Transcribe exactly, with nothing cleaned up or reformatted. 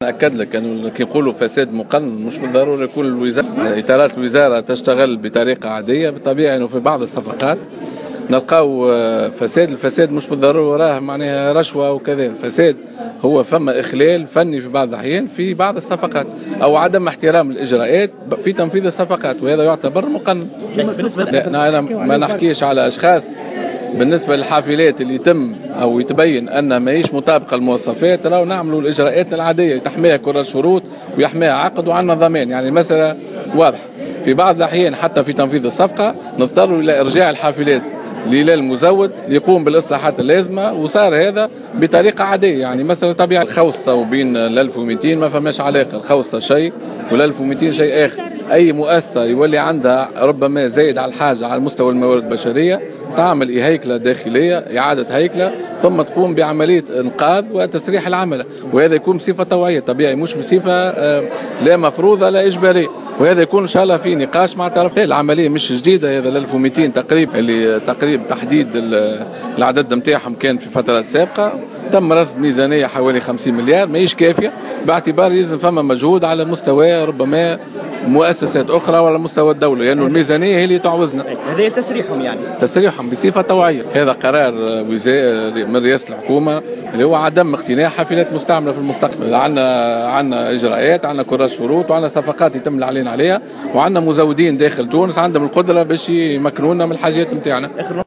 أكد لك أنه كي يقولوا فساد مقنن مش بالضرورة يكون الوزارة إطارات الوزارة تشتغل بطريقة عادية. بالطبيعة أنه في بعض الصفقات نلقاو فساد. الفساد مش بالضرورة وراه معناها رشوة وكذا. الفساد هو فما إخلال فني في بعض الأحيان في بعض الصفقات أو عدم احترام الإجراءات في تنفيذ الصفقات، وهذا يعتبر مقنن. لا أنا ما نحكيش على أشخاص. بالنسبة للحافلات اللي يتم أو يتبين أن ماهيش مطابقة المواصفات، راهو نعملوا الإجراءات العادية تحميها كل الشروط ويحميها عقد وعندنا ضمان. يعني المسألة واضح. في بعض الأحيان حتى في تنفيذ الصفقة نضطر إلى إرجاع الحافلات للمزود ليقوم بالإصلاحات اللازمة، وصار هذا بطريقة عادية. يعني مثلا طبيعة الخوصة وبين ال ألف ومئتين ما فماش علاقة. الخوصة شيء وال ألف ومئتين شيء آخر. أي مؤسسة يولي عندها ربما زايد على الحاجة على مستوى الموارد البشرية تعمل هيكلة داخلية، إعادة هيكلة، ثم تقوم بعملية إنقاذ وتسريح العمل، وهذا يكون بصفة طوعية طبيعي مش بصفة لا مفروضة لا إجبارية. وهذا يكون إن شاء الله في نقاش مع طرف. العملية مش جديدة. هذا ألف ومئتين تقريبا اللي تقريبا تحديد العدد نتاعهم كان في فترات سابقة. تم رصد ميزانية حوالي خمسين مليار ماهيش كافية، باعتبار لازم فما مجهود على مستوى ربما مؤسسات أخرى وعلى مستوى الدولة، لأنه يعني الميزانية هي اللي تعوزنا. هذا تسريحهم يعني تسريحهم بصفة طوعية. هذا قرار من رئاسة الحكومة اللي هو عدم اقتناء حافلات مستعملة في المستقبل. عندنا عندنا إجراءات، عندنا كراس شروط، وعندنا صفقات يتم الإعلان عليها، وعندنا مزودين داخل تونس عندهم القدرة باش يمكنونا من الحاجات نتاعنا.